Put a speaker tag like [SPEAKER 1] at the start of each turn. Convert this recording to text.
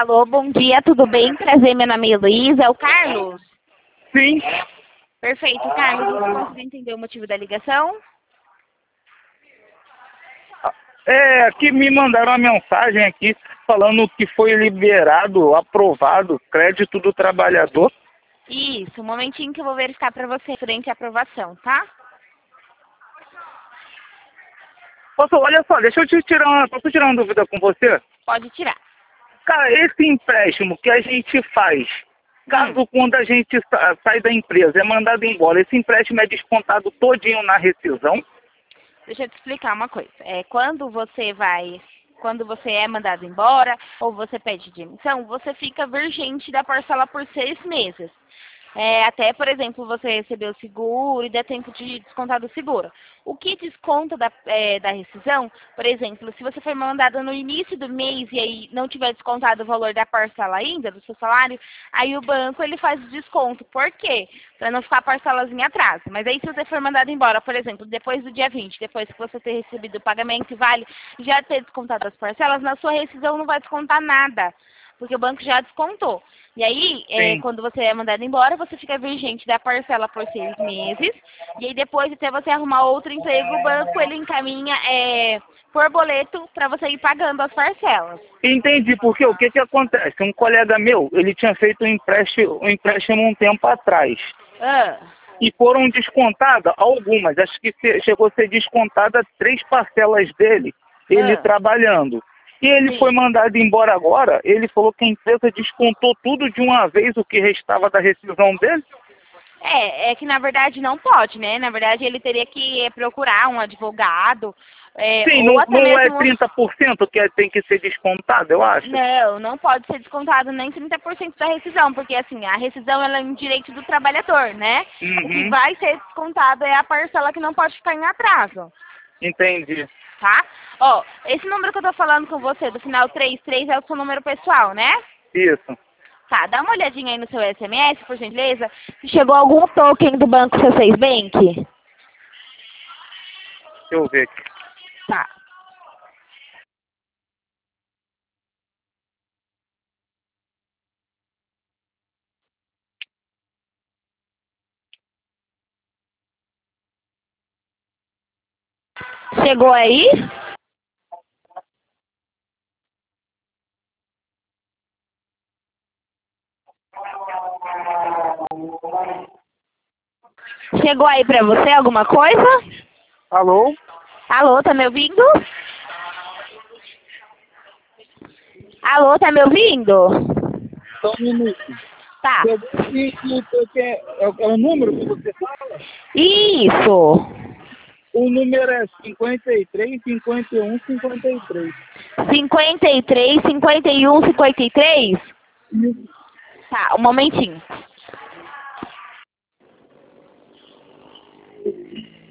[SPEAKER 1] Alô, bom dia, tudo bem? Prazer, meu nome é Heloísa. É o Carlos?
[SPEAKER 2] Sim.
[SPEAKER 1] Perfeito, Carlos. Você conseguiu entender o motivo da ligação?
[SPEAKER 2] Aqui me mandaram uma mensagem aqui falando que foi liberado, aprovado, crédito do trabalhador.
[SPEAKER 1] Isso, um momentinho que eu vou verificar para você frente à aprovação, tá?
[SPEAKER 2] Olha só, deixa eu posso tirar uma dúvida com você?
[SPEAKER 1] Pode tirar.
[SPEAKER 2] Cara, esse empréstimo que a gente faz, caso quando a gente sai da empresa, é mandado embora, esse empréstimo é descontado todinho na rescisão?
[SPEAKER 1] Deixa eu te explicar uma coisa. Quando você é mandado embora ou você pede demissão, você fica vigente da parcela por 6 meses. Até, por exemplo, você recebeu o seguro e dá tempo de descontar do seguro. O que desconta da rescisão, por exemplo, se você foi mandado no início do mês e aí não tiver descontado o valor da parcela ainda, do seu salário, aí o banco ele faz o desconto. Por quê? Para não ficar a parcelazinha em atraso. Mas aí se você for mandado embora, por exemplo, depois do dia 20, depois que você ter recebido o pagamento e vale, já ter descontado as parcelas, na sua rescisão não vai descontar nada, porque o banco já descontou. E aí, quando você é mandado embora, você fica vigente da parcela por 6 meses. E aí depois, até você arrumar outro emprego, o banco ele encaminha por boleto para você ir pagando as parcelas.
[SPEAKER 2] Entendi, porque o que que acontece? Um colega meu, ele tinha feito um empréstimo um tempo atrás. E foram descontadas algumas, acho que chegou a ser descontada 3 parcelas dele, ele trabalhando. E ele foi mandado embora agora, ele falou que a empresa descontou tudo de uma vez, o que restava da rescisão dele.
[SPEAKER 1] É que na verdade não pode, né? Na verdade ele teria que procurar um advogado,
[SPEAKER 2] Sim,
[SPEAKER 1] ou até
[SPEAKER 2] não é
[SPEAKER 1] mesmo...
[SPEAKER 2] 30% que tem que ser descontado, eu acho.
[SPEAKER 1] Não pode ser descontado nem 30% da rescisão, porque assim, a rescisão ela é um direito do trabalhador, né? O que vai ser descontado é a parcela que não pode ficar em atraso.
[SPEAKER 2] Entendi.
[SPEAKER 1] Tá? Ó, esse número que eu tô falando com você, do final 33, é o seu número pessoal, né?
[SPEAKER 2] Isso.
[SPEAKER 1] Tá, dá uma olhadinha aí no seu SMS, por gentileza, se chegou algum token do Banco C6 Bank.
[SPEAKER 2] Deixa eu ver aqui.
[SPEAKER 1] Tá. Chegou aí? Chegou aí pra você alguma coisa?
[SPEAKER 2] Alô?
[SPEAKER 1] Alô, tá me ouvindo? Alô, tá me ouvindo?
[SPEAKER 2] Só um minuto.
[SPEAKER 1] Tá.
[SPEAKER 2] É o número que você fala?
[SPEAKER 1] Isso.
[SPEAKER 2] O número é 53, 51, 53.
[SPEAKER 1] 53, 51, 53? Tá, um momentinho.